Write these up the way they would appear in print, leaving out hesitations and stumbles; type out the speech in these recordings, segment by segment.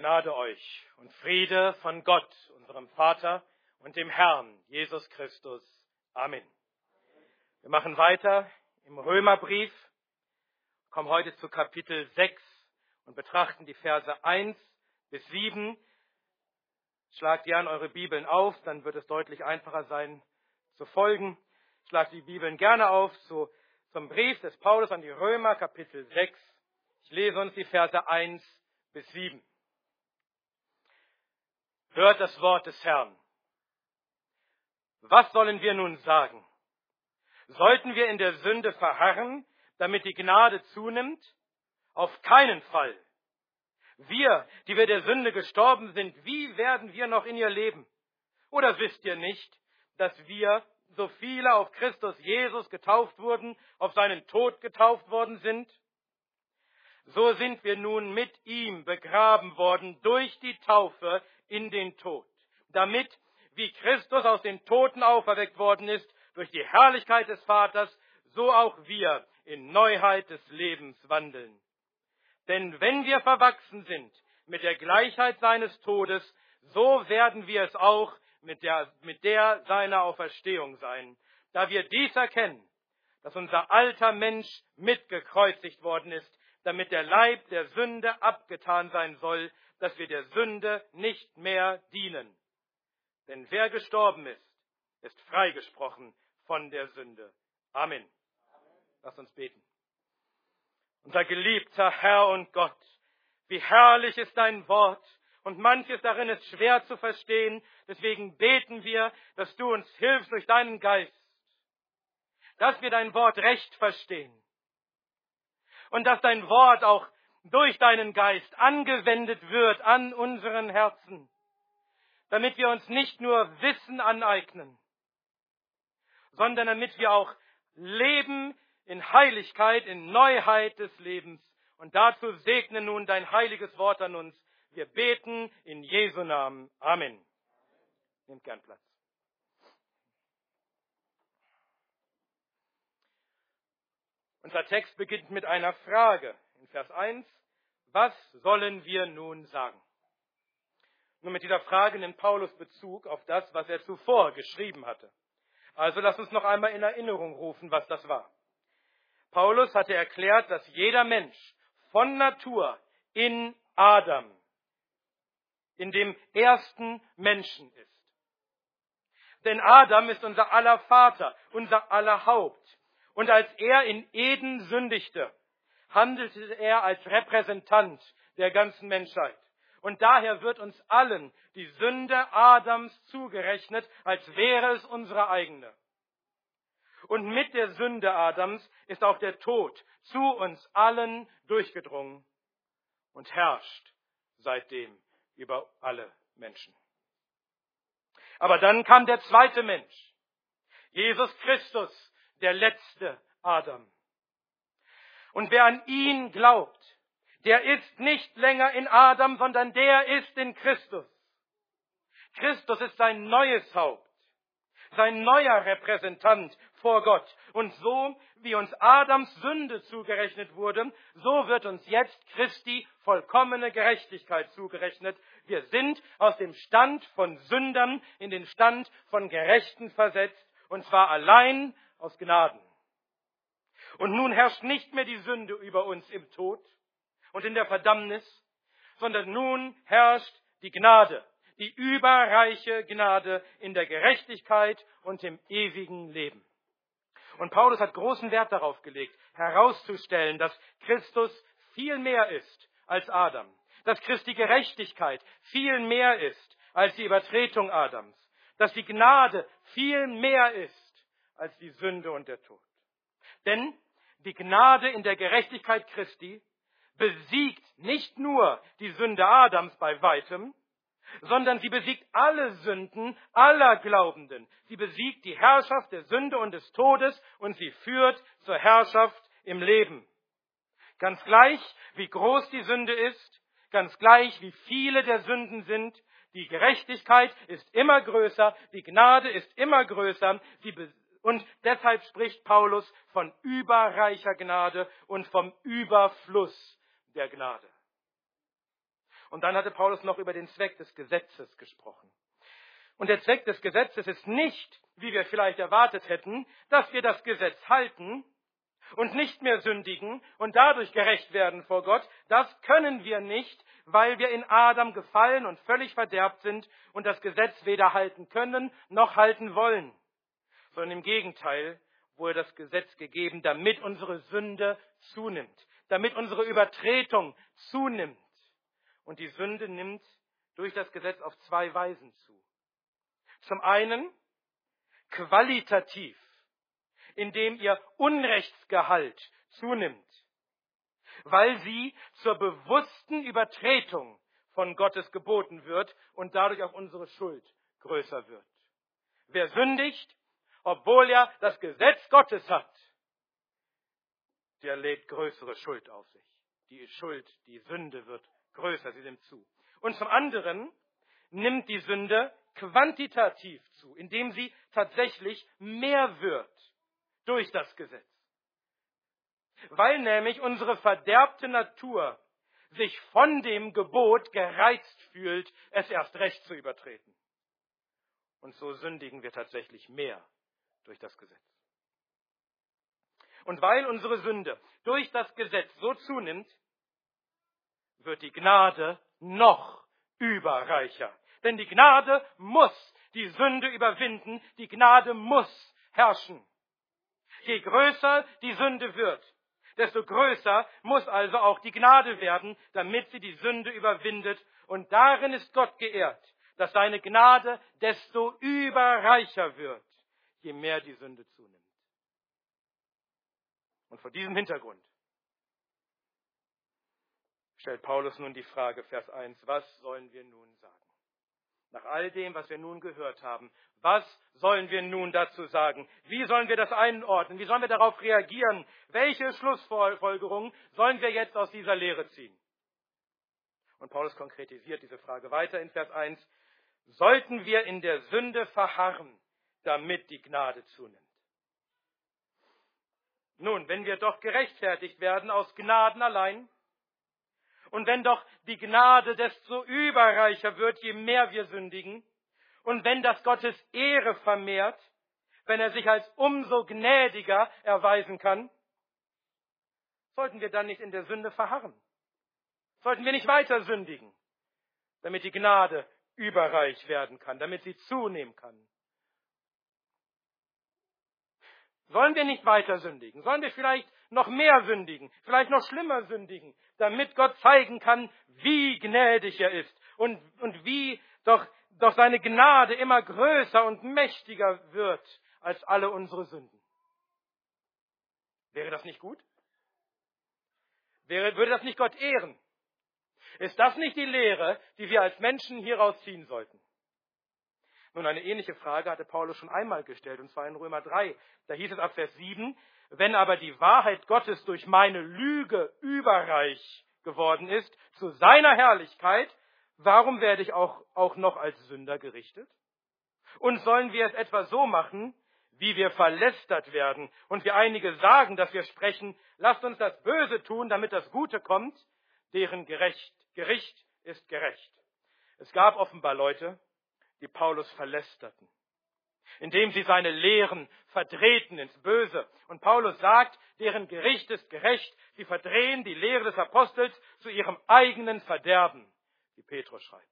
Gnade euch und Friede von Gott, unserem Vater und dem Herrn Jesus Christus. Amen. Wir machen weiter im Römerbrief, kommen heute zu Kapitel 6 und betrachten die Verse 1 bis 7. Schlagt gern eure Bibeln auf, dann wird es deutlich einfacher sein zu folgen. Schlagt die Bibeln gerne auf zum Brief des Paulus an die Römer, Kapitel 6. Ich lese uns die Verse 1 bis 7. Hört das Wort des Herrn. Was sollen wir nun sagen? Sollten wir in der Sünde verharren, damit die Gnade zunimmt? Auf keinen Fall. Wir, die wir der Sünde gestorben sind, wie werden wir noch in ihr leben? Oder wisst ihr nicht, dass wir, so viele auf Christus Jesus getauft wurden, auf seinen Tod getauft worden sind? So sind wir nun mit ihm begraben worden durch die Taufe in den Tod, damit, wie Christus aus den Toten auferweckt worden ist, durch die Herrlichkeit des Vaters, so auch wir in Neuheit des Lebens wandeln. Denn wenn wir verwachsen sind mit der Gleichheit seines Todes, so werden wir es auch mit der seiner Auferstehung sein, da wir dies erkennen, dass unser alter Mensch mitgekreuzigt worden ist, damit der Leib der Sünde abgetan sein soll, dass wir der Sünde nicht mehr dienen. Denn wer gestorben ist freigesprochen von der Sünde. Amen. Lass uns beten. Unser geliebter Herr und Gott, wie herrlich ist dein Wort, und manches darin ist schwer zu verstehen, deswegen beten wir, dass du uns hilfst durch deinen Geist, dass wir dein Wort recht verstehen und dass dein Wort auch durch deinen Geist angewendet wird an unseren Herzen, damit wir uns nicht nur Wissen aneignen, sondern damit wir auch leben in Heiligkeit, in Neuheit des Lebens. Und dazu segne nun dein heiliges Wort an uns. Wir beten in Jesu Namen. Amen. Nehmt gern Platz. Unser Text beginnt mit einer Frage. In Vers 1, was sollen wir nun sagen? Nun, mit dieser Frage nimmt Paulus Bezug auf das, was er zuvor geschrieben hatte. Also lasst uns noch einmal in Erinnerung rufen, was das war. Paulus hatte erklärt, dass jeder Mensch von Natur in Adam, in dem ersten Menschen ist. Denn Adam ist unser aller Vater, unser aller Haupt. Und als er in Eden sündigte, handelte er als Repräsentant der ganzen Menschheit. Und daher wird uns allen die Sünde Adams zugerechnet, als wäre es unsere eigene. Und mit der Sünde Adams ist auch der Tod zu uns allen durchgedrungen und herrscht seitdem über alle Menschen. Aber dann kam der zweite Mensch, Jesus Christus, der letzte Adam. Und wer an ihn glaubt, der ist nicht länger in Adam, sondern der ist in Christus. Christus ist sein neues Haupt, sein neuer Repräsentant vor Gott. Und so, wie uns Adams Sünde zugerechnet wurde, so wird uns jetzt Christi vollkommene Gerechtigkeit zugerechnet. Wir sind aus dem Stand von Sündern in den Stand von Gerechten versetzt, und zwar allein aus Gnaden. Und nun herrscht nicht mehr die Sünde über uns im Tod und in der Verdammnis, sondern nun herrscht die Gnade, die überreiche Gnade in der Gerechtigkeit und im ewigen Leben. Und Paulus hat großen Wert darauf gelegt, herauszustellen, dass Christus viel mehr ist als Adam, dass Christi Gerechtigkeit viel mehr ist als die Übertretung Adams, dass die Gnade viel mehr ist als die Sünde und der Tod. Denn die Gnade in der Gerechtigkeit Christi besiegt nicht nur die Sünde Adams bei weitem, sondern sie besiegt alle Sünden aller Glaubenden. Sie besiegt die Herrschaft der Sünde und des Todes und sie führt zur Herrschaft im Leben. Ganz gleich, wie groß die Sünde ist, ganz gleich, wie viele der Sünden sind, die Gerechtigkeit ist immer größer, die Gnade ist immer größer, und deshalb spricht Paulus von überreicher Gnade und vom Überfluss der Gnade. Und dann hatte Paulus noch über den Zweck des Gesetzes gesprochen. Und der Zweck des Gesetzes ist nicht, wie wir vielleicht erwartet hätten, dass wir das Gesetz halten und nicht mehr sündigen und dadurch gerecht werden vor Gott. Das können wir nicht, weil wir in Adam gefallen und völlig verderbt sind und das Gesetz weder halten können noch halten wollen. Sondern im Gegenteil wurde das Gesetz gegeben, damit unsere Sünde zunimmt, damit unsere Übertretung zunimmt. Und die Sünde nimmt durch das Gesetz auf zwei Weisen zu. Zum einen qualitativ, indem ihr Unrechtsgehalt zunimmt, weil sie zur bewussten Übertretung von Gottes Geboten wird und dadurch auch unsere Schuld größer wird. Wer sündigt, obwohl er das Gesetz Gottes hat, der lädt größere Schuld auf sich. Die Schuld, die Sünde wird größer, sie nimmt zu. Und zum anderen nimmt die Sünde quantitativ zu, indem sie tatsächlich mehr wird durch das Gesetz. Weil nämlich unsere verderbte Natur sich von dem Gebot gereizt fühlt, es erst recht zu übertreten. Und so sündigen wir tatsächlich mehr durch das Gesetz. Und weil unsere Sünde durch das Gesetz so zunimmt, wird die Gnade noch überreicher. Denn die Gnade muss die Sünde überwinden, die Gnade muss herrschen. Je größer die Sünde wird, desto größer muss also auch die Gnade werden, damit sie die Sünde überwindet. Und darin ist Gott geehrt, dass seine Gnade desto überreicher wird, je mehr die Sünde zunimmt. Und vor diesem Hintergrund stellt Paulus nun die Frage, Vers 1, was sollen wir nun sagen? Nach all dem, was wir nun gehört haben, was sollen wir nun dazu sagen? Wie sollen wir das einordnen? Wie sollen wir darauf reagieren? Welche Schlussfolgerungen sollen wir jetzt aus dieser Lehre ziehen? Und Paulus konkretisiert diese Frage weiter in Vers 1. Sollten wir in der Sünde verharren, damit die Gnade zunimmt? Nun, wenn wir doch gerechtfertigt werden aus Gnaden allein, und wenn doch die Gnade desto überreicher wird, je mehr wir sündigen, und wenn das Gottes Ehre vermehrt, wenn er sich als umso gnädiger erweisen kann, sollten wir dann nicht in der Sünde verharren? Sollten wir nicht weiter sündigen, damit die Gnade überreich werden kann, damit sie zunehmen kann? Sollen wir nicht weiter sündigen? Sollen wir vielleicht noch mehr sündigen, vielleicht noch schlimmer sündigen, damit Gott zeigen kann, wie gnädig er ist und wie doch seine Gnade immer größer und mächtiger wird als alle unsere Sünden? Wäre das nicht gut? Würde das nicht Gott ehren? Ist das nicht die Lehre, die wir als Menschen hieraus ziehen sollten? Nun, eine ähnliche Frage hatte Paulus schon einmal gestellt, und zwar in Römer 3. Da hieß es ab Vers 7, wenn aber die Wahrheit Gottes durch meine Lüge überreich geworden ist, zu seiner Herrlichkeit, warum werde ich auch noch als Sünder gerichtet? Und sollen wir es etwa so machen, wie wir verlästert werden und wir einige sagen, dass wir sprechen, lasst uns das Böse tun, damit das Gute kommt, deren Gericht ist gerecht. Es gab offenbar Leute, die Paulus verlästerten, indem sie seine Lehren verdrehten ins Böse. Und Paulus sagt, deren Gericht ist gerecht, sie verdrehen die Lehre des Apostels zu ihrem eigenen Verderben, wie Petrus schreibt.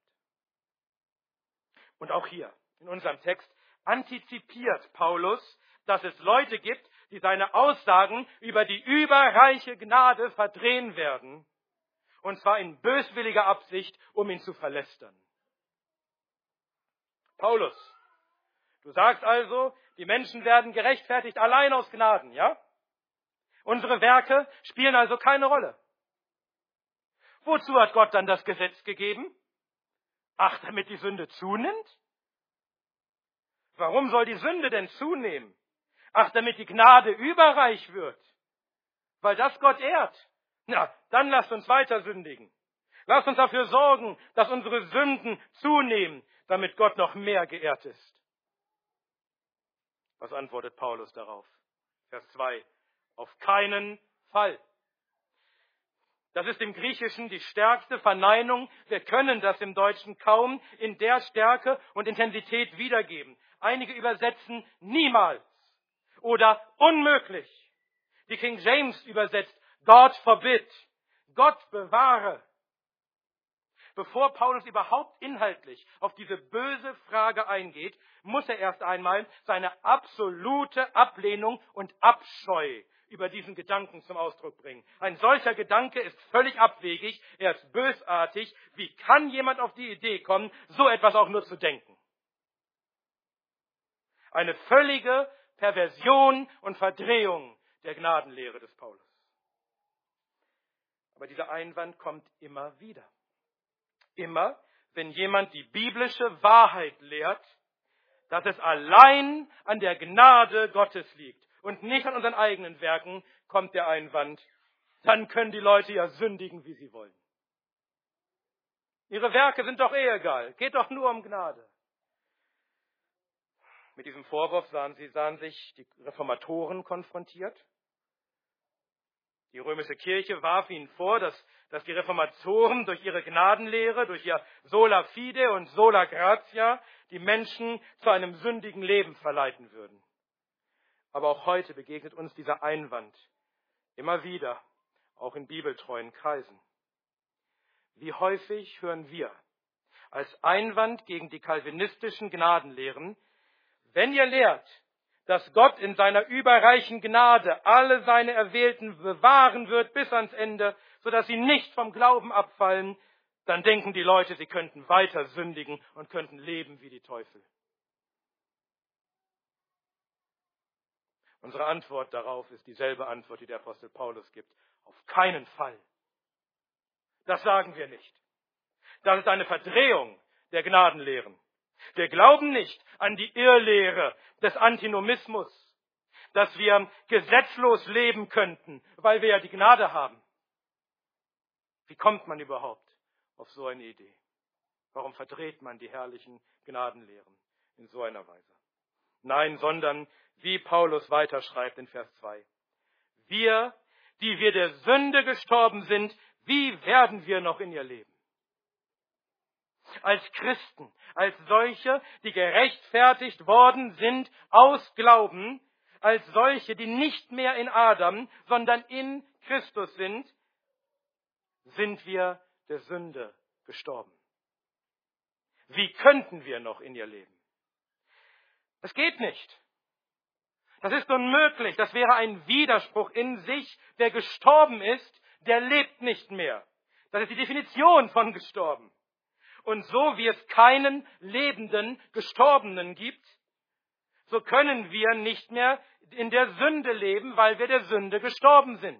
Und auch hier in unserem Text antizipiert Paulus, dass es Leute gibt, die seine Aussagen über die überreiche Gnade verdrehen werden, und zwar in böswilliger Absicht, um ihn zu verlästern. Paulus, du sagst also, die Menschen werden gerechtfertigt allein aus Gnaden, ja? Unsere Werke spielen also keine Rolle. Wozu hat Gott dann das Gesetz gegeben? Ach, damit die Sünde zunimmt? Warum soll die Sünde denn zunehmen? Ach, damit die Gnade überreich wird. Weil das Gott ehrt. Na, dann lasst uns weiter sündigen. Lasst uns dafür sorgen, dass unsere Sünden zunehmen, damit Gott noch mehr geehrt ist. Was antwortet Paulus darauf? Vers 2. Auf keinen Fall. Das ist im Griechischen die stärkste Verneinung. Wir können das im Deutschen kaum in der Stärke und Intensität wiedergeben. Einige übersetzen niemals oder unmöglich. Die King James übersetzt God forbid, Gott bewahre. Bevor Paulus überhaupt inhaltlich auf diese böse Frage eingeht, muss er erst einmal seine absolute Ablehnung und Abscheu über diesen Gedanken zum Ausdruck bringen. Ein solcher Gedanke ist völlig abwegig, er ist bösartig. Wie kann jemand auf die Idee kommen, so etwas auch nur zu denken? Eine völlige Perversion und Verdrehung der Gnadenlehre des Paulus. Aber dieser Einwand kommt immer wieder. Immer, wenn jemand die biblische Wahrheit lehrt, dass es allein an der Gnade Gottes liegt und nicht an unseren eigenen Werken, kommt der Einwand, dann können die Leute ja sündigen, wie sie wollen. Ihre Werke sind doch egal, geht doch nur um Gnade. Mit diesem Vorwurf sahen sich die Reformatoren konfrontiert. Die römische Kirche warf ihnen vor, dass die Reformatoren durch ihre Gnadenlehre, durch ihr Sola Fide und Sola Gratia die Menschen zu einem sündigen Leben verleiten würden. Aber auch heute begegnet uns dieser Einwand immer wieder, auch in bibeltreuen Kreisen. Wie häufig hören wir als Einwand gegen die calvinistischen Gnadenlehren: Wenn ihr lehrt, dass Gott in seiner überreichen Gnade alle seine Erwählten bewahren wird bis ans Ende, sodass sie nicht vom Glauben abfallen, dann denken die Leute, sie könnten weiter sündigen und könnten leben wie die Teufel. Unsere Antwort darauf ist dieselbe Antwort, die der Apostel Paulus gibt. Auf keinen Fall. Das sagen wir nicht. Das ist eine Verdrehung der Gnadenlehren. Wir glauben nicht an die Irrlehre des Antinomismus, dass wir gesetzlos leben könnten, weil wir ja die Gnade haben. Wie kommt man überhaupt auf so eine Idee? Warum verdreht man die herrlichen Gnadenlehren in so einer Weise? Nein, sondern, wie Paulus weiterschreibt in Vers 2, wir, die wir der Sünde gestorben sind, wie werden wir noch in ihr leben? Als Christen, als solche, die gerechtfertigt worden sind aus Glauben, als solche, die nicht mehr in Adam, sondern in Christus sind, sind wir der Sünde gestorben. Wie könnten wir noch in ihr leben? Das geht nicht. Das ist unmöglich. Das wäre ein Widerspruch in sich. Wer gestorben ist, der lebt nicht mehr. Das ist die Definition von gestorben. Und so wie es keinen lebenden Gestorbenen gibt, so können wir nicht mehr in der Sünde leben, weil wir der Sünde gestorben sind.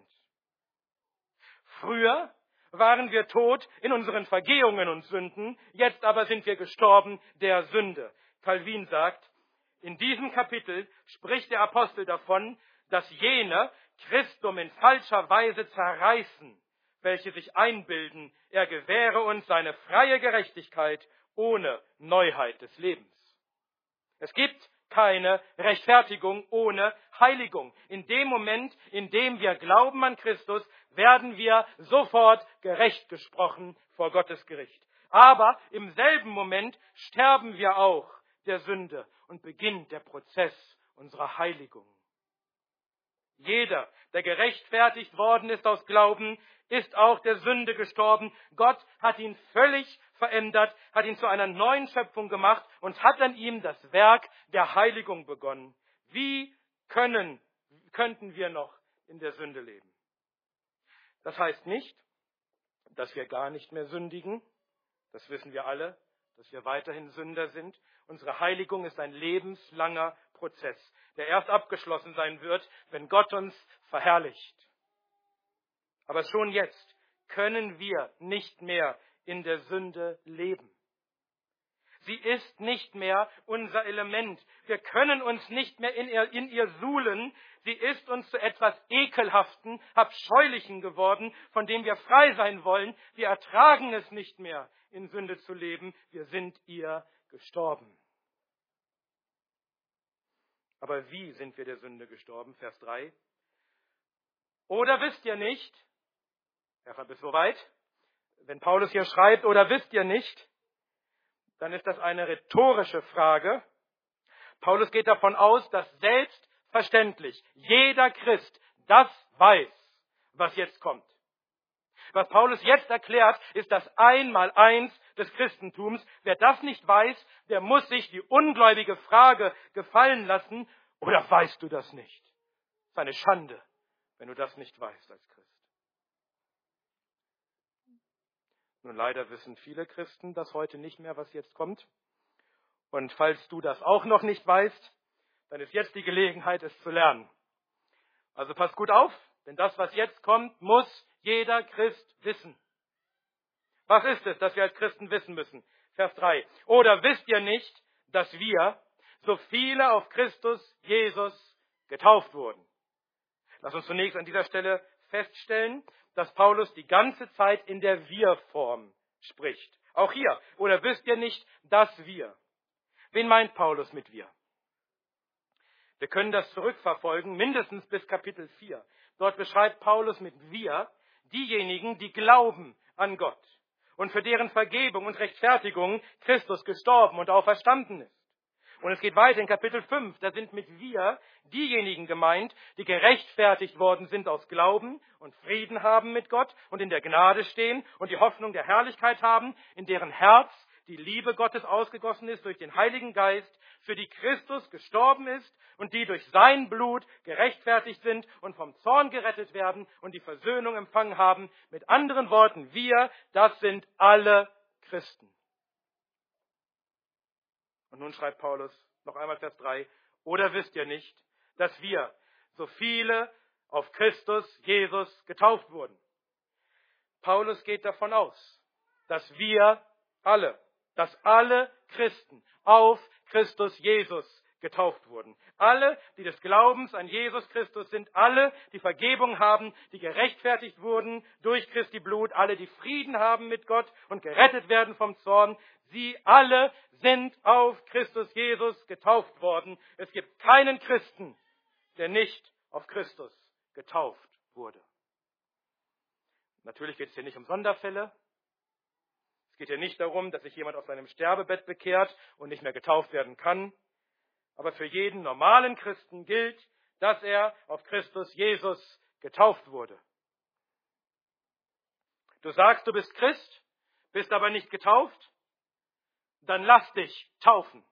Früher waren wir tot in unseren Vergehungen und Sünden, jetzt aber sind wir gestorben der Sünde. Calvin sagt, in diesem Kapitel spricht der Apostel davon, dass jene Christum in falscher Weise zerreißen, welche sich einbilden, er gewähre uns seine freie Gerechtigkeit ohne Neuheit des Lebens. Es gibt keine Rechtfertigung ohne Heiligung. In dem Moment, in dem wir glauben an Christus, werden wir sofort gerecht gesprochen vor Gottes Gericht. Aber im selben Moment sterben wir auch der Sünde und beginnt der Prozess unserer Heiligung. Jeder, der gerechtfertigt worden ist aus Glauben, ist auch der Sünde gestorben. Gott hat ihn völlig verändert, hat ihn zu einer neuen Schöpfung gemacht und hat an ihm das Werk der Heiligung begonnen. Wie könnten wir noch in der Sünde leben? Das heißt nicht, dass wir gar nicht mehr sündigen. Das wissen wir alle, dass wir weiterhin Sünder sind. Unsere Heiligung ist ein lebenslanger Prozess, der erst abgeschlossen sein wird, wenn Gott uns verherrlicht. Aber schon jetzt können wir nicht mehr in der Sünde leben. Sie ist nicht mehr unser Element. Wir können uns nicht mehr in ihr suhlen. Sie ist uns zu etwas Ekelhaften, Abscheulichen geworden, von dem wir frei sein wollen. Wir ertragen es nicht mehr, in Sünde zu leben. Wir sind ihr gestorben. Aber wie sind wir der Sünde gestorben? Vers 3. Oder wisst ihr nicht, Ja, bis soweit. Wenn Paulus hier schreibt, oder wisst ihr nicht, dann ist das eine rhetorische Frage. Paulus geht davon aus, dass selbstverständlich jeder Christ das weiß, was jetzt kommt. Was Paulus jetzt erklärt, ist das Einmaleins des Christentums. Wer das nicht weiß, der muss sich die ungläubige Frage gefallen lassen, oder weißt du das nicht? Das ist eine Schande, wenn du das nicht weißt als Christ. Nun leider wissen viele Christen das heute nicht mehr, was jetzt kommt. Und falls du das auch noch nicht weißt, dann ist jetzt die Gelegenheit, es zu lernen. Also pass gut auf, denn das, was jetzt kommt, muss jeder Christ wissen. Was ist es, das wir als Christen wissen müssen? Vers 3. Oder wisst ihr nicht, dass wir, so viele auf Christus Jesus, getauft wurden? Lass uns zunächst an dieser Stelle feststellen, dass Paulus die ganze Zeit in der Wir-Form spricht. Auch hier. Oder wisst ihr nicht, dass wir? Wen meint Paulus mit wir? Wir können das zurückverfolgen, mindestens bis Kapitel 4. Dort beschreibt Paulus mit wir diejenigen, die glauben an Gott und für deren Vergebung und Rechtfertigung Christus gestorben und auferstanden ist. Und es geht weiter in Kapitel 5, da sind mit wir diejenigen gemeint, die gerechtfertigt worden sind aus Glauben und Frieden haben mit Gott und in der Gnade stehen und die Hoffnung der Herrlichkeit haben, in deren Herz die Liebe Gottes ausgegossen ist durch den Heiligen Geist, für die Christus gestorben ist und die durch sein Blut gerechtfertigt sind und vom Zorn gerettet werden und die Versöhnung empfangen haben. Mit anderen Worten, wir, das sind alle Christen. Und nun schreibt Paulus noch einmal Vers 3, oder wisst ihr nicht, dass wir, so viele auf Christus Jesus getauft wurden? Paulus geht davon aus, dass alle Christen auf Christus Jesus getauft wurden. Alle, die des Glaubens an Jesus Christus sind, alle, die Vergebung haben, die gerechtfertigt wurden durch Christi Blut, alle, die Frieden haben mit Gott und gerettet werden vom Zorn, sie alle sind auf Christus Jesus getauft worden. Es gibt keinen Christen, der nicht auf Christus getauft wurde. Natürlich geht es hier nicht um Sonderfälle. Es geht hier nicht darum, dass sich jemand auf seinem Sterbebett bekehrt und nicht mehr getauft werden kann. Aber für jeden normalen Christen gilt, dass er auf Christus Jesus getauft wurde. Du sagst, du bist Christ, bist aber nicht getauft, dann lass dich taufen.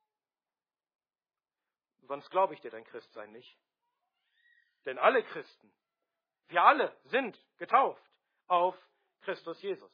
Sonst glaube ich dir dein Christsein nicht. Denn alle Christen, wir alle sind getauft auf Christus Jesus.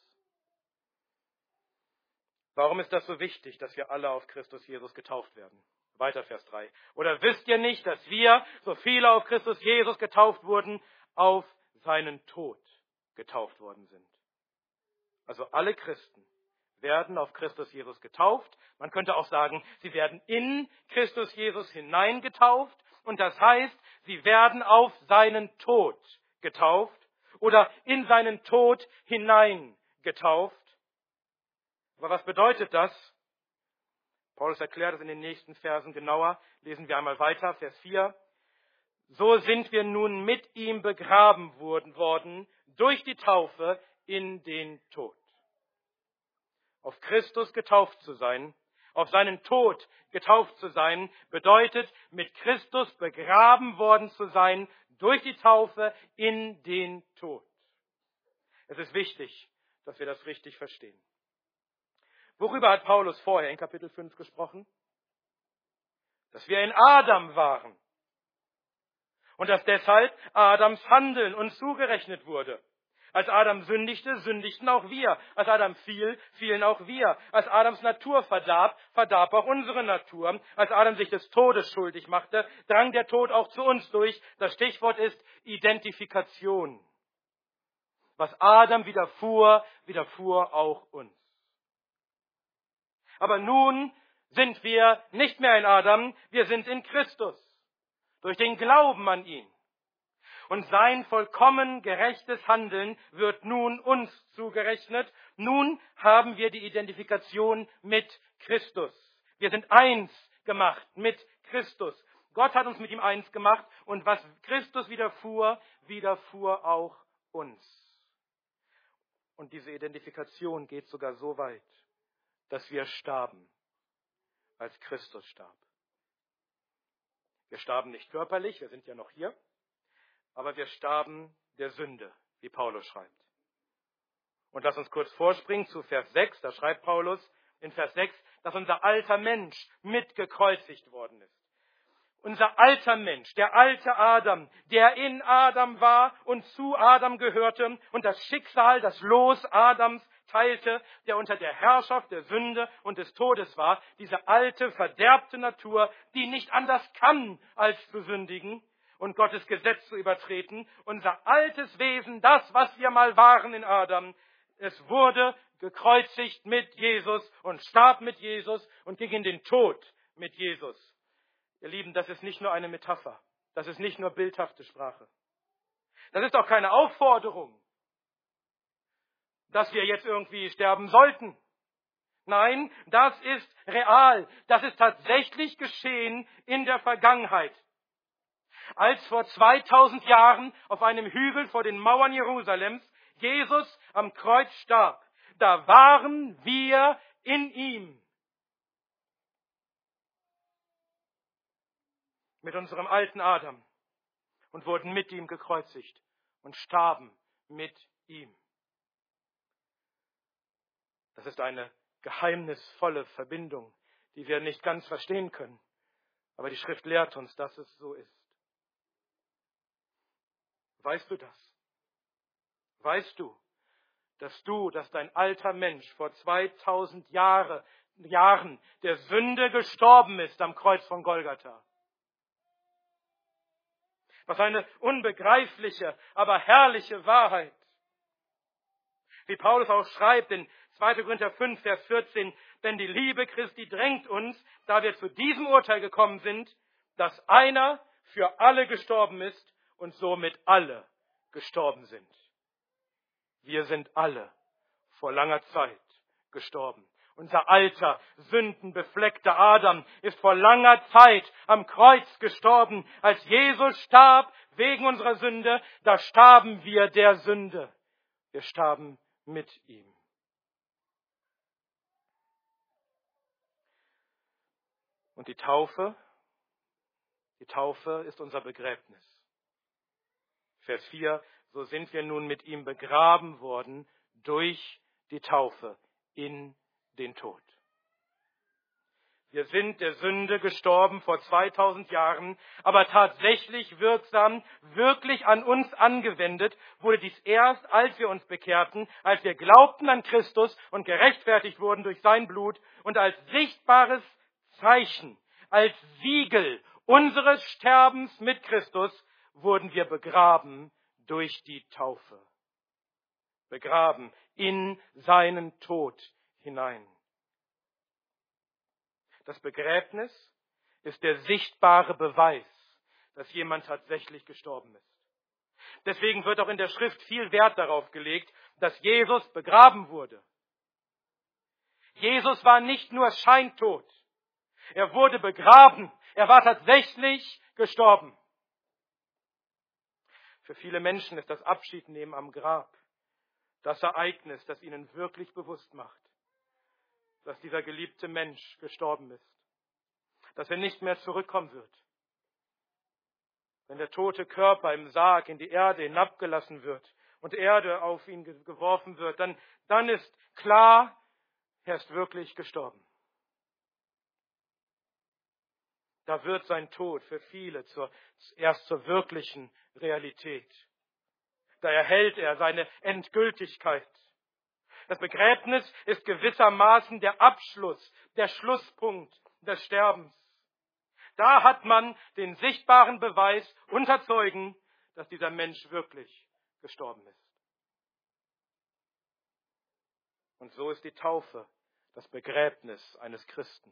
Warum ist das so wichtig, dass wir alle auf Christus Jesus getauft werden? Weiter Vers 3. Oder wisst ihr nicht, dass wir, so viele auf Christus Jesus getauft wurden, auf seinen Tod getauft worden sind? Also alle Christen werden auf Christus Jesus getauft. Man könnte auch sagen, sie werden in Christus Jesus hineingetauft. Und das heißt, sie werden auf seinen Tod getauft oder in seinen Tod hineingetauft. Aber was bedeutet das? Paulus erklärt es in den nächsten Versen genauer. Lesen wir einmal weiter, Vers 4. So sind wir nun mit ihm begraben worden durch die Taufe in den Tod. Auf Christus getauft zu sein, auf seinen Tod getauft zu sein, bedeutet mit Christus begraben worden zu sein durch die Taufe in den Tod. Es ist wichtig, dass wir das richtig verstehen. Worüber hat Paulus vorher in Kapitel 5 gesprochen? Dass wir in Adam waren. Und dass deshalb Adams Handeln uns zugerechnet wurde. Als Adam sündigte, sündigten auch wir. Als Adam fiel, fielen auch wir. Als Adams Natur verdarb, verdarb auch unsere Natur. Als Adam sich des Todes schuldig machte, drang der Tod auch zu uns durch. Das Stichwort ist Identifikation. Was Adam widerfuhr, widerfuhr auch uns. Aber nun sind wir nicht mehr in Adam, wir sind in Christus, durch den Glauben an ihn. Und sein vollkommen gerechtes Handeln wird nun uns zugerechnet. Nun haben wir die Identifikation mit Christus. Wir sind eins gemacht mit Christus. Gott hat uns mit ihm eins gemacht und was Christus widerfuhr, widerfuhr auch uns. Und diese Identifikation geht sogar so weit, dass wir starben, als Christus starb. Wir starben nicht körperlich, wir sind ja noch hier, aber wir starben der Sünde, wie Paulus schreibt. Und lass uns kurz vorspringen zu Vers 6, da schreibt Paulus in Vers 6, dass unser alter Mensch mitgekreuzigt worden ist. Unser alter Mensch, der alte Adam, der in Adam war und zu Adam gehörte und das Schicksal, das Los Adams teilte, der unter der Herrschaft der Sünde und des Todes war, diese alte, verderbte Natur, die nicht anders kann, als zu sündigen und Gottes Gesetz zu übertreten. Unser altes Wesen, das, was wir mal waren in Adam, es wurde gekreuzigt mit Jesus und starb mit Jesus und ging in den Tod mit Jesus. Ihr Lieben, das ist nicht nur eine Metapher. Das ist nicht nur bildhafte Sprache. Das ist auch keine Aufforderung, dass wir jetzt irgendwie sterben sollten. Nein, das ist real. Das ist tatsächlich geschehen in der Vergangenheit. Als vor 2000 Jahren auf einem Hügel vor den Mauern Jerusalems Jesus am Kreuz starb, da waren wir in ihm. Mit unserem alten Adam und wurden mit ihm gekreuzigt und starben mit ihm. Das ist eine geheimnisvolle Verbindung, die wir nicht ganz verstehen können. Aber die Schrift lehrt uns, dass es so ist. Weißt du das? Weißt du, dass dein alter Mensch vor 2000 Jahren der Sünde gestorben ist am Kreuz von Golgatha? Was eine unbegreifliche, aber herrliche Wahrheit. Wie Paulus auch schreibt in 2. Korinther 5, Vers 14, denn die Liebe Christi drängt uns, da wir zu diesem Urteil gekommen sind, dass einer für alle gestorben ist und somit alle gestorben sind. Wir sind alle vor langer Zeit gestorben. Unser alter, sündenbefleckter Adam ist vor langer Zeit am Kreuz gestorben. Als Jesus starb wegen unserer Sünde, da starben wir der Sünde. Wir starben mit ihm. Und die Taufe ist unser Begräbnis. Vers 4, so sind wir nun mit ihm begraben worden durch die Taufe in den Tod. Wir sind der Sünde gestorben vor 2000 Jahren, aber tatsächlich wirksam, wirklich an uns angewendet, wurde dies erst, als wir uns bekehrten, als wir glaubten an Christus und gerechtfertigt wurden durch sein Blut und als sichtbares Zeichen, als Siegel unseres Sterbens mit Christus wurden wir begraben durch die Taufe. Begraben in seinen Tod hinein. Das Begräbnis ist der sichtbare Beweis, dass jemand tatsächlich gestorben ist. Deswegen wird auch in der Schrift viel Wert darauf gelegt, dass Jesus begraben wurde. Jesus war nicht nur scheintot. Er wurde begraben. Er war tatsächlich gestorben. Für viele Menschen ist das Abschiednehmen am Grab das Ereignis, das ihnen wirklich bewusst macht, dass dieser geliebte Mensch gestorben ist, dass er nicht mehr zurückkommen wird. Wenn der tote Körper im Sarg in die Erde hinabgelassen wird und Erde auf ihn geworfen wird, dann ist klar, er ist wirklich gestorben. Da wird sein Tod für viele erst zur wirklichen Realität. Da erhält er seine Endgültigkeit. Das Begräbnis ist gewissermaßen der Abschluss, der Schlusspunkt des Sterbens. Da hat man den sichtbaren Beweis unter Zeugen, dass dieser Mensch wirklich gestorben ist. Und so ist die Taufe das Begräbnis eines Christen.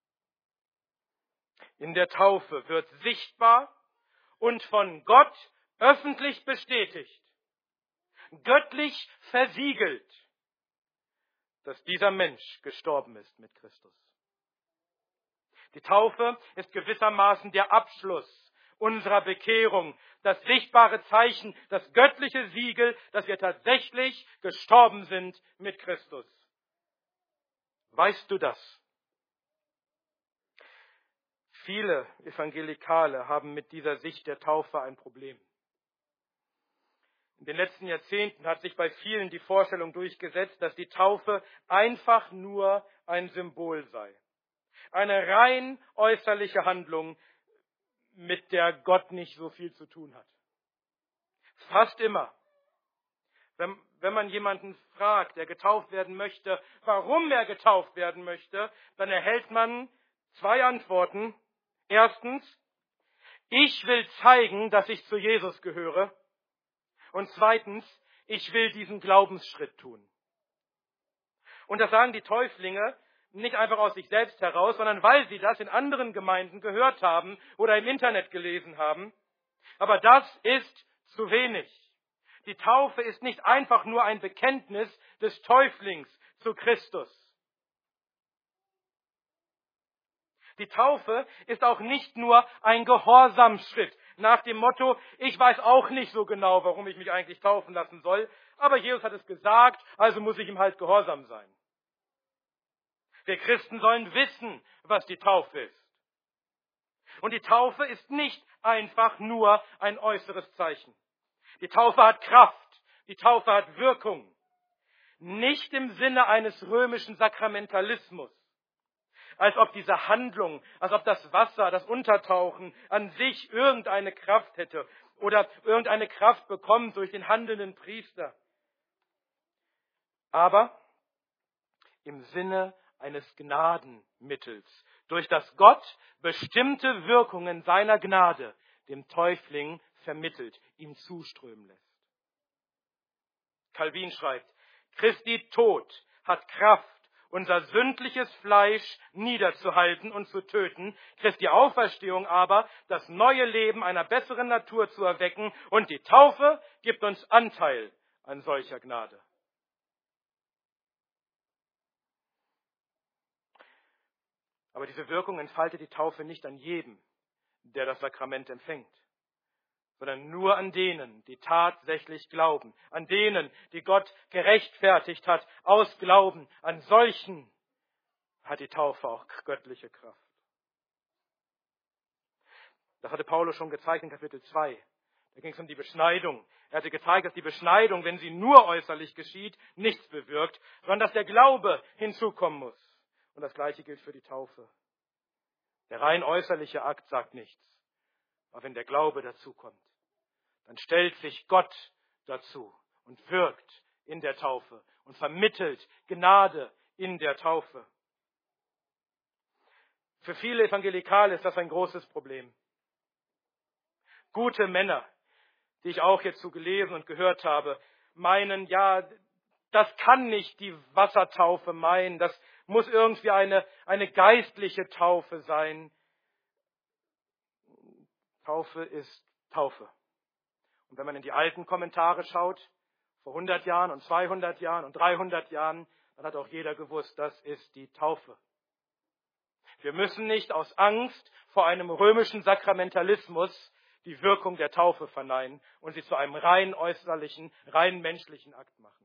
In der Taufe wird sichtbar und von Gott öffentlich bestätigt, göttlich versiegelt, dass dieser Mensch gestorben ist mit Christus. Die Taufe ist gewissermaßen der Abschluss unserer Bekehrung, das sichtbare Zeichen, das göttliche Siegel, dass wir tatsächlich gestorben sind mit Christus. Weißt du das? Viele Evangelikale haben mit dieser Sicht der Taufe ein Problem. In den letzten Jahrzehnten hat sich bei vielen die Vorstellung durchgesetzt, dass die Taufe einfach nur ein Symbol sei. Eine rein äußerliche Handlung, mit der Gott nicht so viel zu tun hat. Fast immer. Wenn man jemanden fragt, der getauft werden möchte, warum er getauft werden möchte, dann erhält man 2 Antworten. Erstens, ich will zeigen, dass ich zu Jesus gehöre. Und zweitens, ich will diesen Glaubensschritt tun. Und das sagen die Täuflinge nicht einfach aus sich selbst heraus, sondern weil sie das in anderen Gemeinden gehört haben oder im Internet gelesen haben. Aber das ist zu wenig. Die Taufe ist nicht einfach nur ein Bekenntnis des Täuflings zu Christus. Die Taufe ist auch nicht nur ein Gehorsamsschritt nach dem Motto, ich weiß auch nicht so genau, warum ich mich eigentlich taufen lassen soll, aber Jesus hat es gesagt, also muss ich ihm halt gehorsam sein. Wir Christen sollen wissen, was die Taufe ist. Und die Taufe ist nicht einfach nur ein äußeres Zeichen. Die Taufe hat Kraft, die Taufe hat Wirkung. Nicht im Sinne eines römischen Sakramentalismus, als ob diese Handlung, als ob das Wasser, das Untertauchen an sich irgendeine Kraft hätte oder irgendeine Kraft bekommt durch den handelnden Priester. Aber im Sinne eines Gnadenmittels, durch das Gott bestimmte Wirkungen seiner Gnade dem Täufling vermittelt, ihm zuströmen lässt. Calvin schreibt, Christi Tod hat Kraft, unser sündliches Fleisch niederzuhalten und zu töten, Christi Auferstehung aber, das neue Leben einer besseren Natur zu erwecken, und die Taufe gibt uns Anteil an solcher Gnade. Aber diese Wirkung entfaltet die Taufe nicht an jedem, der das Sakrament empfängt, sondern nur an denen, die tatsächlich glauben, an denen, die Gott gerechtfertigt hat, aus Glauben. An solchen hat die Taufe auch göttliche Kraft. Das hatte Paulus schon gezeigt in Kapitel 2. Da ging es um die Beschneidung. Er hatte gezeigt, dass die Beschneidung, wenn sie nur äußerlich geschieht, nichts bewirkt, sondern dass der Glaube hinzukommen muss. Und das Gleiche gilt für die Taufe. Der rein äußerliche Akt sagt nichts. Aber wenn der Glaube dazukommt, dann stellt sich Gott dazu und wirkt in der Taufe und vermittelt Gnade in der Taufe. Für viele Evangelikale ist das ein großes Problem. Gute Männer, die ich auch hierzu gelesen und gehört habe, meinen, ja, das kann nicht die Wassertaufe meinen, das muss irgendwie eine geistliche Taufe sein. Taufe ist Taufe. Und wenn man in die alten Kommentare schaut, vor 100 Jahren und 200 Jahren und 300 Jahren, dann hat auch jeder gewusst, das ist die Taufe. Wir müssen nicht aus Angst vor einem römischen Sakramentalismus die Wirkung der Taufe verneinen und sie zu einem rein äußerlichen, rein menschlichen Akt machen.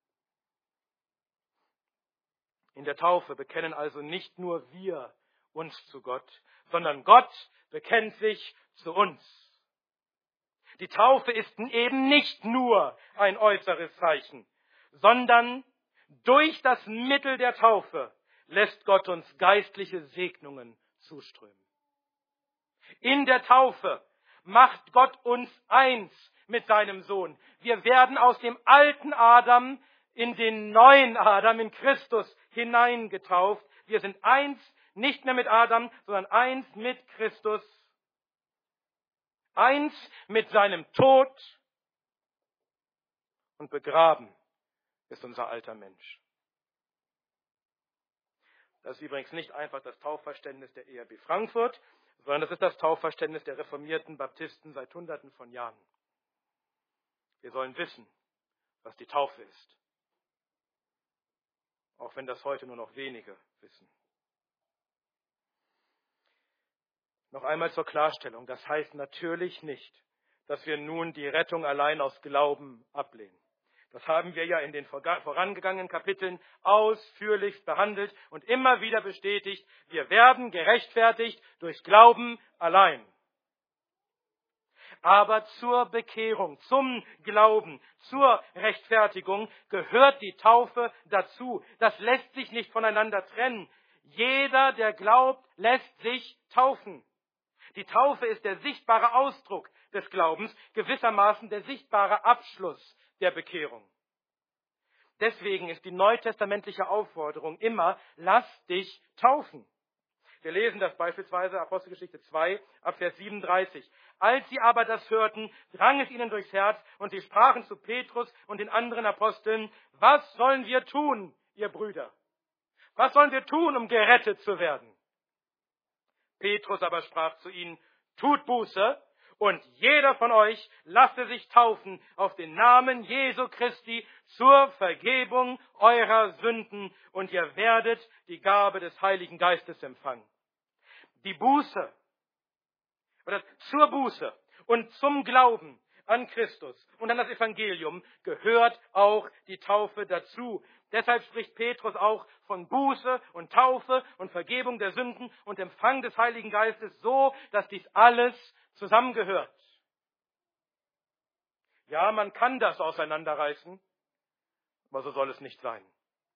In der Taufe bekennen also nicht nur wir uns zu Gott, sondern Gott bekennt sich zu uns. Die Taufe ist eben nicht nur ein äußeres Zeichen, sondern durch das Mittel der Taufe lässt Gott uns geistliche Segnungen zuströmen. In der Taufe macht Gott uns eins mit seinem Sohn. Wir werden aus dem alten Adam in den neuen Adam, in Christus, hineingetauft. Wir sind eins, nicht mehr mit Adam, sondern eins mit Christus. Eins mit seinem Tod und begraben ist unser alter Mensch. Das ist übrigens nicht einfach das Taufverständnis der ERB Frankfurt, sondern das ist das Taufverständnis der reformierten Baptisten seit Hunderten von Jahren. Wir sollen wissen, was die Taufe ist, auch wenn das heute nur noch wenige wissen. Noch einmal zur Klarstellung. Das heißt natürlich nicht, dass wir nun die Rettung allein aus Glauben ablehnen. Das haben wir ja in den vorangegangenen Kapiteln ausführlich behandelt und immer wieder bestätigt. Wir werden gerechtfertigt durch Glauben allein. Aber zur Bekehrung, zum Glauben, zur Rechtfertigung gehört die Taufe dazu. Das lässt sich nicht voneinander trennen. Jeder, der glaubt, lässt sich taufen. Die Taufe ist der sichtbare Ausdruck des Glaubens, gewissermaßen der sichtbare Abschluss der Bekehrung. Deswegen ist die neutestamentliche Aufforderung immer, lass dich taufen. Wir lesen das beispielsweise Apostelgeschichte 2, ab Vers 37. Als sie aber das hörten, drang es ihnen durchs Herz und sie sprachen zu Petrus und den anderen Aposteln, was sollen wir tun, ihr Brüder? Was sollen wir tun, um gerettet zu werden? Petrus aber sprach zu ihnen, tut Buße und jeder von euch lasse sich taufen auf den Namen Jesu Christi zur Vergebung eurer Sünden und ihr werdet die Gabe des Heiligen Geistes empfangen. Die Buße, oder zur Buße und zum Glauben an Christus und an das Evangelium gehört auch die Taufe dazu. Deshalb spricht Petrus auch von Buße und Taufe und Vergebung der Sünden und Empfang des Heiligen Geistes so, dass dies alles zusammengehört. Ja, man kann das auseinanderreißen, aber so soll es nicht sein.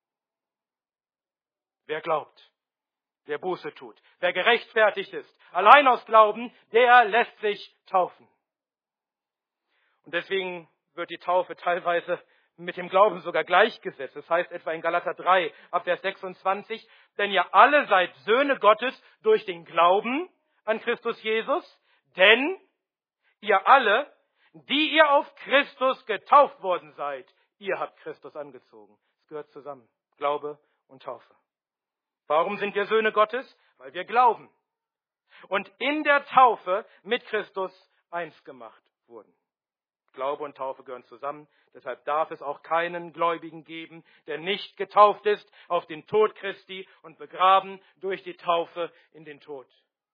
Wer glaubt, wer Buße tut, wer gerechtfertigt ist, allein aus Glauben, der lässt sich taufen. Und deswegen wird die Taufe teilweise mit dem Glauben sogar gleichgesetzt. Das heißt etwa in Galater 3, ab Vers 26, denn ihr alle seid Söhne Gottes durch den Glauben an Christus Jesus, denn ihr alle, die ihr auf Christus getauft worden seid, ihr habt Christus angezogen. Es gehört zusammen, Glaube und Taufe. Warum sind wir Söhne Gottes? Weil wir glauben und in der Taufe mit Christus eins gemacht wurden. Glaube und Taufe gehören zusammen. Deshalb darf es auch keinen Gläubigen geben, der nicht getauft ist auf den Tod Christi und begraben durch die Taufe in den Tod.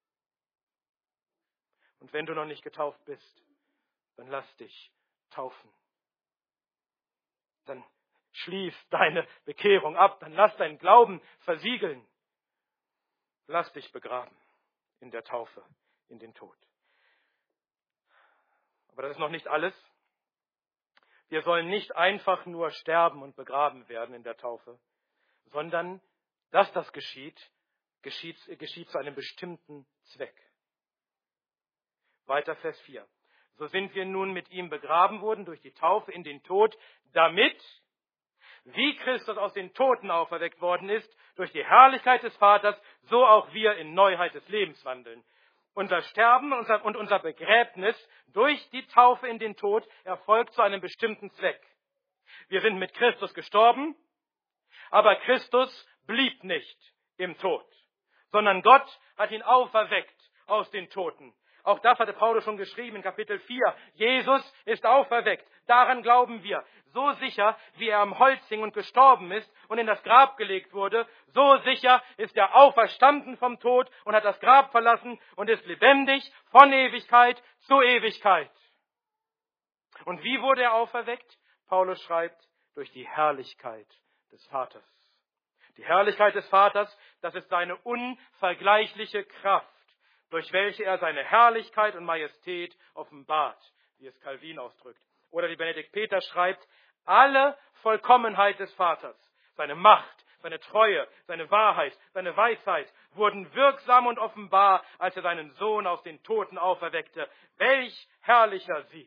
Und wenn du noch nicht getauft bist, dann lass dich taufen. Dann schließ deine Bekehrung ab, dann lass deinen Glauben versiegeln. Lass dich begraben in der Taufe in den Tod. Aber das ist noch nicht alles. Wir sollen nicht einfach nur sterben und begraben werden in der Taufe, sondern, dass das geschieht zu einem bestimmten Zweck. Weiter Vers 4. So sind wir nun mit ihm begraben worden durch die Taufe in den Tod, damit, wie Christus aus den Toten auferweckt worden ist, durch die Herrlichkeit des Vaters, so auch wir in Neuheit des Lebens wandeln. Unser Sterben und unser Begräbnis durch die Taufe in den Tod erfolgt zu einem bestimmten Zweck. Wir sind mit Christus gestorben, aber Christus blieb nicht im Tod, sondern Gott hat ihn auferweckt aus den Toten. Auch das hatte Paulus schon geschrieben in Kapitel 4. Jesus ist auferweckt. Daran glauben wir. So sicher, wie er am Holz hing und gestorben ist und in das Grab gelegt wurde, so sicher ist er auferstanden vom Tod und hat das Grab verlassen und ist lebendig von Ewigkeit zu Ewigkeit. Und wie wurde er auferweckt? Paulus schreibt, durch die Herrlichkeit des Vaters. Die Herrlichkeit des Vaters, das ist seine unvergleichliche Kraft, durch welche er seine Herrlichkeit und Majestät offenbart, wie es Calvin ausdrückt. Oder wie Benedikt Peter schreibt, alle Vollkommenheit des Vaters, seine Macht, seine Treue, seine Wahrheit, seine Weisheit wurden wirksam und offenbar, als er seinen Sohn aus den Toten auferweckte. Welch herrlicher Sieg!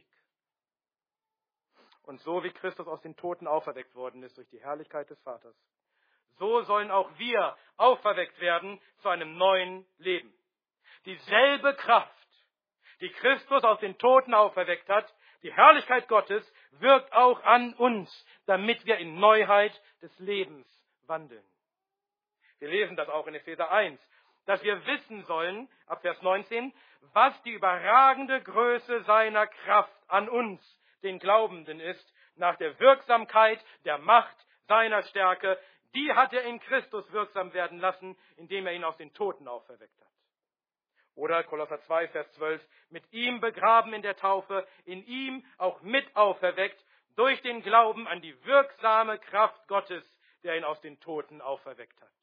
Und so wie Christus aus den Toten auferweckt worden ist durch die Herrlichkeit des Vaters, so sollen auch wir auferweckt werden zu einem neuen Leben. Dieselbe Kraft, die Christus aus den Toten auferweckt hat, die Herrlichkeit Gottes, wirkt auch an uns, damit wir in Neuheit des Lebens wandeln. Wir lesen das auch in Epheser 1, dass wir wissen sollen, ab Vers 19, was die überragende Größe seiner Kraft an uns, den Glaubenden, ist, nach der Wirksamkeit der Macht seiner Stärke, die hat er in Christus wirksam werden lassen, indem er ihn aus den Toten auferweckt hat. Oder Kolosser 2, Vers 12, mit ihm begraben in der Taufe, in ihm auch mit auferweckt, durch den Glauben an die wirksame Kraft Gottes, der ihn aus den Toten auferweckt hat.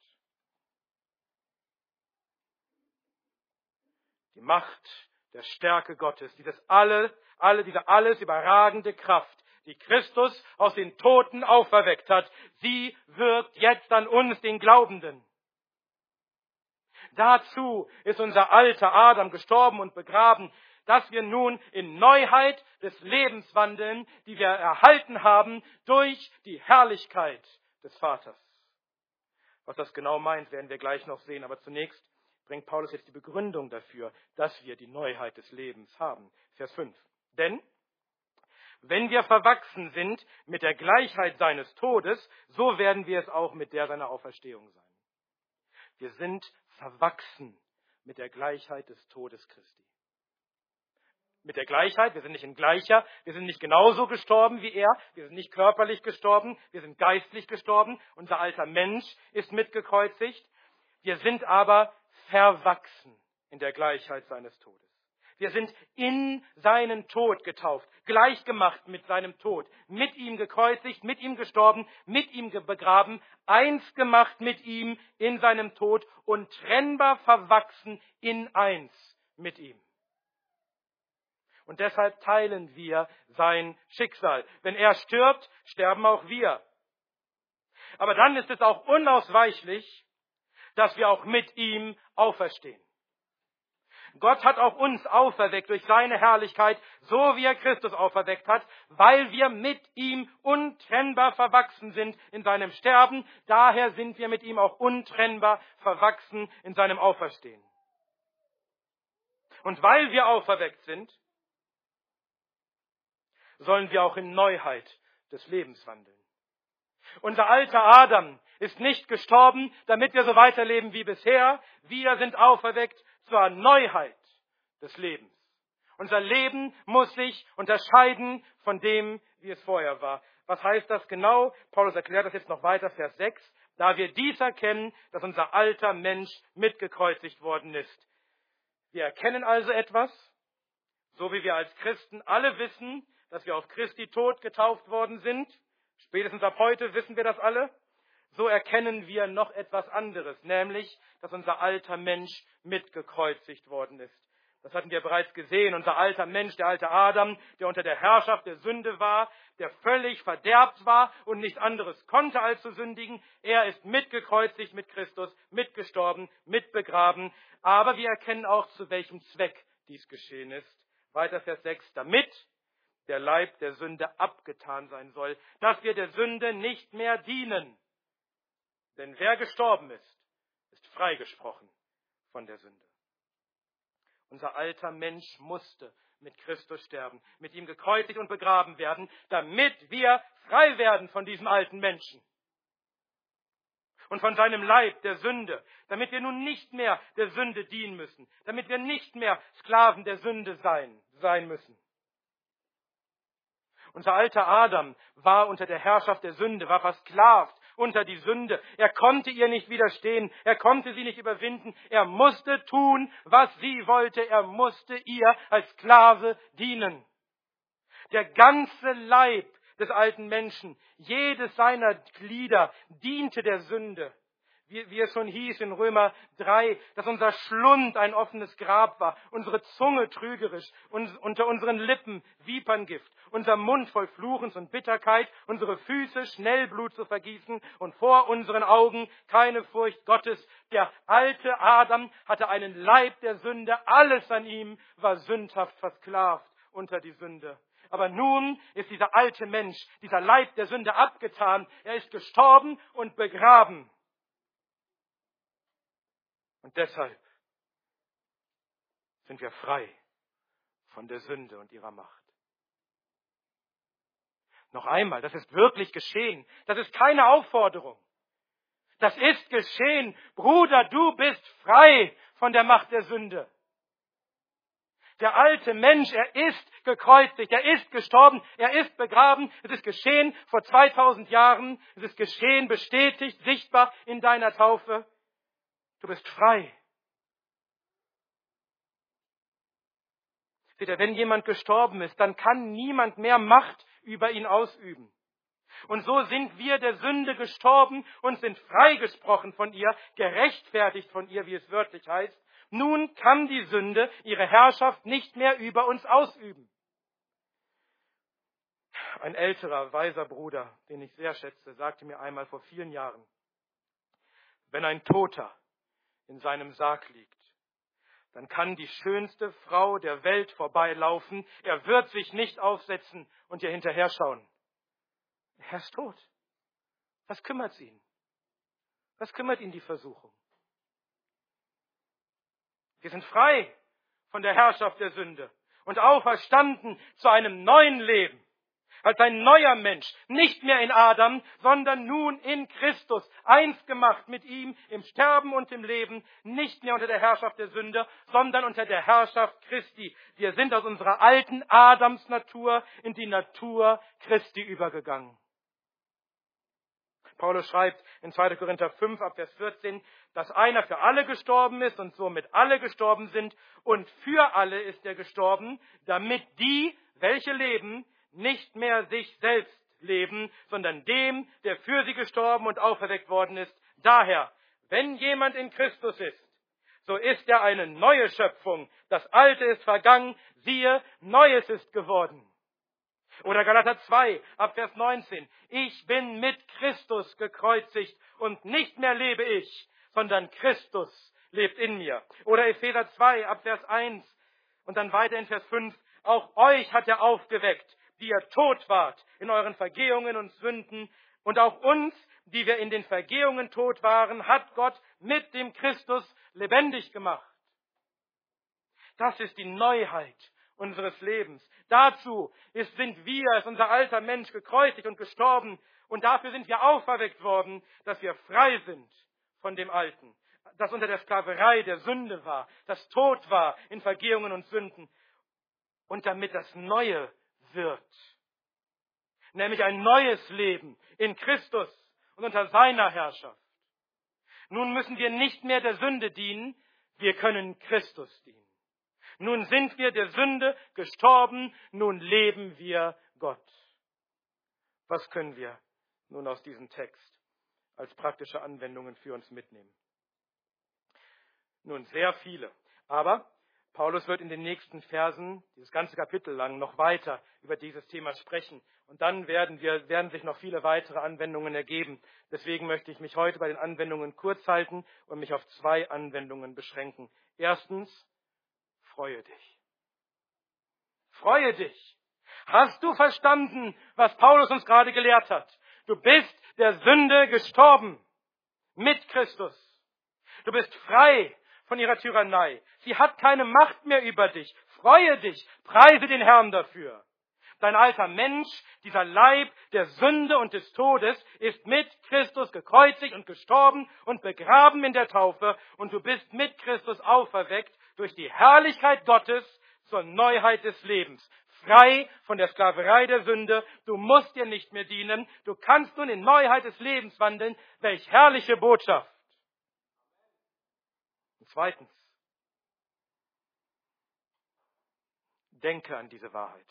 Die Macht der Stärke Gottes, diese alles überragende Kraft, die Christus aus den Toten auferweckt hat, sie wirkt jetzt an uns, den Glaubenden. Dazu ist unser alter Adam gestorben und begraben, dass wir nun in Neuheit des Lebens wandeln, die wir erhalten haben durch die Herrlichkeit des Vaters. Was das genau meint, werden wir gleich noch sehen. Aber zunächst bringt Paulus jetzt die Begründung dafür, dass wir die Neuheit des Lebens haben. Vers 5. Denn wenn wir verwachsen sind mit der Gleichheit seines Todes, so werden wir es auch mit der seiner Auferstehung sein. Wir sind verwachsen mit der Gleichheit des Todes Christi. Mit der Gleichheit, wir sind nicht in gleicher, wir sind nicht genauso gestorben wie er, wir sind nicht körperlich gestorben, wir sind geistlich gestorben, unser alter Mensch ist mitgekreuzigt, wir sind aber verwachsen in der Gleichheit seines Todes. Wir sind in seinen Tod getauft, gleichgemacht mit seinem Tod, mit ihm gekreuzigt, mit ihm gestorben, mit ihm begraben, eins gemacht mit ihm in seinem Tod, untrennbar verwachsen in eins mit ihm. Und deshalb teilen wir sein Schicksal. Wenn er stirbt, sterben auch wir. Aber dann ist es auch unausweichlich, dass wir auch mit ihm auferstehen. Gott hat auch uns auferweckt durch seine Herrlichkeit, so wie er Christus auferweckt hat, weil wir mit ihm untrennbar verwachsen sind in seinem Sterben. Daher sind wir mit ihm auch untrennbar verwachsen in seinem Auferstehen. Und weil wir auferweckt sind, sollen wir auch in Neuheit des Lebens wandeln. Unser alter Adam ist nicht gestorben, damit wir so weiterleben wie bisher. Wir sind auferweckt zur Neuheit des Lebens. Unser Leben muss sich unterscheiden von dem, wie es vorher war. Was heißt das genau? Paulus erklärt das jetzt noch weiter, Vers 6. Da wir dies erkennen, dass unser alter Mensch mitgekreuzigt worden ist. Wir erkennen also etwas, so wie wir als Christen alle wissen, dass wir auf Christi Tod getauft worden sind. Spätestens ab heute wissen wir das alle. So erkennen wir noch etwas anderes, nämlich, dass unser alter Mensch mitgekreuzigt worden ist. Das hatten wir bereits gesehen. Unser alter Mensch, der alte Adam, der unter der Herrschaft der Sünde war, der völlig verderbt war und nichts anderes konnte als zu sündigen. Er ist mitgekreuzigt mit Christus, mitgestorben, mitbegraben. Aber wir erkennen auch, zu welchem Zweck dies geschehen ist. Weiter Vers 6, damit der Leib der Sünde abgetan sein soll, dass wir der Sünde nicht mehr dienen. Denn wer gestorben ist freigesprochen von der Sünde. Unser alter Mensch musste mit Christus sterben, mit ihm gekreuzigt und begraben werden, damit wir frei werden von diesem alten Menschen und von seinem Leib der Sünde, damit wir nun nicht mehr der Sünde dienen müssen, damit wir nicht mehr Sklaven der Sünde sein müssen. Unser alter Adam war unter der Herrschaft der Sünde, war versklavt unter die Sünde. Er konnte ihr nicht widerstehen, er konnte sie nicht überwinden. Er musste tun, was sie wollte. Er musste ihr als Sklave dienen. Der ganze Leib des alten Menschen, jedes seiner Glieder diente der Sünde. Wie es schon hieß in Römer 3, dass unser Schlund ein offenes Grab war, unsere Zunge trügerisch, unter unseren Lippen Viperngift, unser Mund voll Fluchens und Bitterkeit, unsere Füße schnell Blut zu vergießen und vor unseren Augen keine Furcht Gottes. Der alte Adam hatte einen Leib der Sünde, alles an ihm war sündhaft versklavt unter die Sünde. Aber nun ist dieser alte Mensch, dieser Leib der Sünde abgetan, er ist gestorben und begraben. Und deshalb sind wir frei von der Sünde und ihrer Macht. Noch einmal, das ist wirklich geschehen. Das ist keine Aufforderung. Das ist geschehen. Bruder, du bist frei von der Macht der Sünde. Der alte Mensch, er ist gekreuzigt, er ist gestorben, er ist begraben. Es ist geschehen vor 2000 Jahren. Es ist geschehen, bestätigt, sichtbar in deiner Taufe. Du bist frei. steht da, wenn jemand gestorben ist, dann kann niemand mehr Macht über ihn ausüben. Und so sind wir der Sünde gestorben und sind freigesprochen von ihr, gerechtfertigt von ihr, wie es wörtlich heißt. Nun kann die Sünde ihre Herrschaft nicht mehr über uns ausüben. Ein älterer, weiser Bruder, den ich sehr schätze, sagte mir einmal vor vielen Jahren, wenn ein Toter in seinem Sarg liegt, dann kann die schönste Frau der Welt vorbeilaufen, er wird sich nicht aufsetzen und ihr hinterher schauen. Er ist tot. Was kümmert ihn? Was kümmert ihn die Versuchung? Wir sind frei von der Herrschaft der Sünde und auferstanden zu einem neuen Leben. Als ein neuer Mensch, nicht mehr in Adam, sondern nun in Christus, eins gemacht mit ihm im Sterben und im Leben, nicht mehr unter der Herrschaft der Sünde, sondern unter der Herrschaft Christi. Wir sind aus unserer alten Adamsnatur in die Natur Christi übergegangen. Paulus schreibt in 2. Korinther 5 ab Vers 14, dass einer für alle gestorben ist und somit alle gestorben sind und für alle ist er gestorben, damit die, welche leben, nicht mehr sich selbst leben, sondern dem, der für sie gestorben und auferweckt worden ist. Daher, wenn jemand in Christus ist, so ist er eine neue Schöpfung. Das Alte ist vergangen, siehe, Neues ist geworden. Oder Galater 2, ab Vers 19. Ich bin mit Christus gekreuzigt und nicht mehr lebe ich, sondern Christus lebt in mir. Oder Epheser 2, ab Vers 1 und dann weiter in Vers 5. Auch euch hat er aufgeweckt, die ihr tot wart in euren Vergehungen und Sünden. Und auch uns, die wir in den Vergehungen tot waren, hat Gott mit dem Christus lebendig gemacht. Das ist die Neuheit unseres Lebens. Dazu ist unser alter Mensch gekreuzigt und gestorben. Und dafür sind wir auferweckt worden, dass wir frei sind von dem Alten, das unter der Sklaverei der Sünde war, das tot war in Vergehungen und Sünden. Und damit das Neue wird, nämlich ein neues Leben in Christus und unter seiner Herrschaft. Nun müssen wir nicht mehr der Sünde dienen, wir können Christus dienen. Nun sind wir der Sünde gestorben, nun leben wir Gott. Was können wir nun aus diesem Text als praktische Anwendungen für uns mitnehmen? Nun, sehr viele. Aber Paulus wird in den nächsten Versen, dieses ganze Kapitel lang, noch weiter über dieses Thema sprechen. Und dann werden sich noch viele weitere Anwendungen ergeben. Deswegen möchte ich mich heute bei den Anwendungen kurz halten und mich auf 2 Anwendungen beschränken. Erstens, freue dich. Freue dich. Hast du verstanden, was Paulus uns gerade gelehrt hat? Du bist der Sünde gestorben mit Christus. Du bist frei von ihrer Tyrannei. Sie hat keine Macht mehr über dich. Freue dich, preise den Herrn dafür. Dein alter Mensch, dieser Leib der Sünde und des Todes, ist mit Christus gekreuzigt und gestorben und begraben in der Taufe und du bist mit Christus auferweckt durch die Herrlichkeit Gottes zur Neuheit des Lebens. Frei von der Sklaverei der Sünde, du musst dir nicht mehr dienen, du kannst nun in Neuheit des Lebens wandeln. Welch herrliche Botschaft! Und zweitens, denke an diese Wahrheit.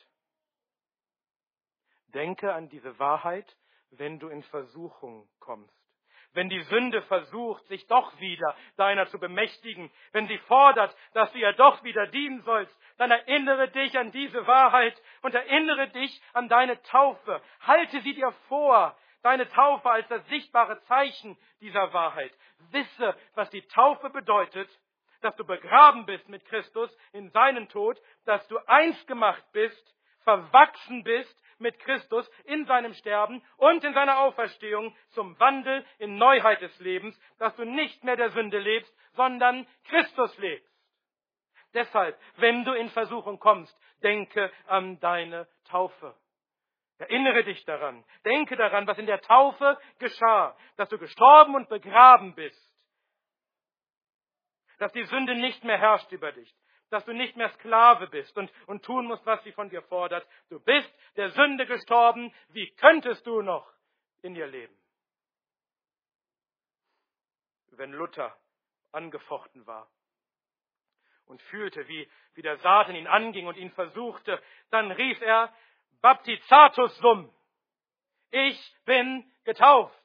Denke an diese Wahrheit, wenn du in Versuchung kommst. Wenn die Sünde versucht, sich doch wieder deiner zu bemächtigen, wenn sie fordert, dass du ihr doch wieder dienen sollst, dann erinnere dich an diese Wahrheit und erinnere dich an deine Taufe. Halte sie dir vor, deine Taufe als das sichtbare Zeichen dieser Wahrheit. Wisse, was die Taufe bedeutet, dass du begraben bist mit Christus in seinen Tod, dass du eins gemacht bist, verwachsen bist mit Christus in seinem Sterben und in seiner Auferstehung zum Wandel in Neuheit des Lebens, dass du nicht mehr der Sünde lebst, sondern Christus lebst. Deshalb, wenn du in Versuchung kommst, denke an deine Taufe. Erinnere dich daran. Denke daran, was in der Taufe geschah, dass du gestorben und begraben bist, dass die Sünde nicht mehr herrscht über dich, dass du nicht mehr Sklave bist und tun musst, was sie von dir fordert. Du bist der Sünde gestorben. Wie könntest du noch in ihr leben? Wenn Luther angefochten war und fühlte, wie der Satan ihn anging und ihn versuchte, dann rief er, Baptizatus sum. Ich bin getauft.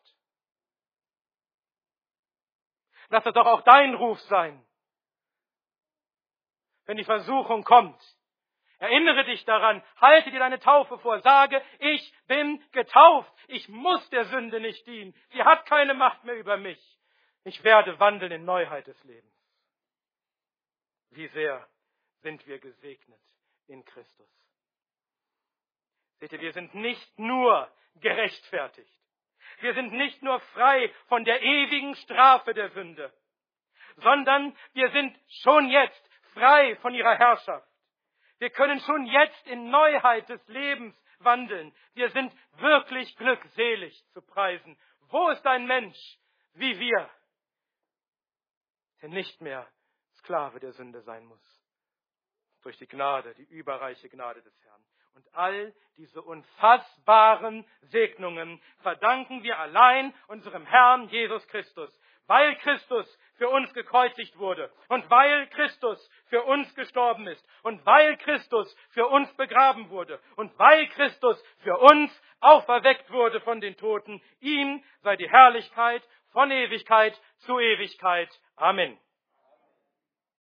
Lass das doch auch dein Ruf sein. Wenn die Versuchung kommt, erinnere dich daran, halte dir deine Taufe vor, sage, ich bin getauft. Ich muss der Sünde nicht dienen. Sie hat keine Macht mehr über mich. Ich werde wandeln in Neuheit des Lebens. Wie sehr sind wir gesegnet in Christus. Seht ihr, wir sind nicht nur gerechtfertigt. Wir sind nicht nur frei von der ewigen Strafe der Sünde, sondern wir sind schon jetzt frei von ihrer Herrschaft. Wir können schon jetzt in Neuheit des Lebens wandeln. Wir sind wirklich glückselig zu preisen. Wo ist ein Mensch wie wir, der nicht mehr Sklave der Sünde sein muss? Durch die Gnade, die überreiche Gnade des Herrn. Und all diese unfassbaren Segnungen verdanken wir allein unserem Herrn Jesus Christus. Weil Christus für uns gekreuzigt wurde und weil Christus für uns gestorben ist und weil Christus für uns begraben wurde und weil Christus für uns auferweckt wurde von den Toten, ihm sei die Herrlichkeit von Ewigkeit zu Ewigkeit. Amen.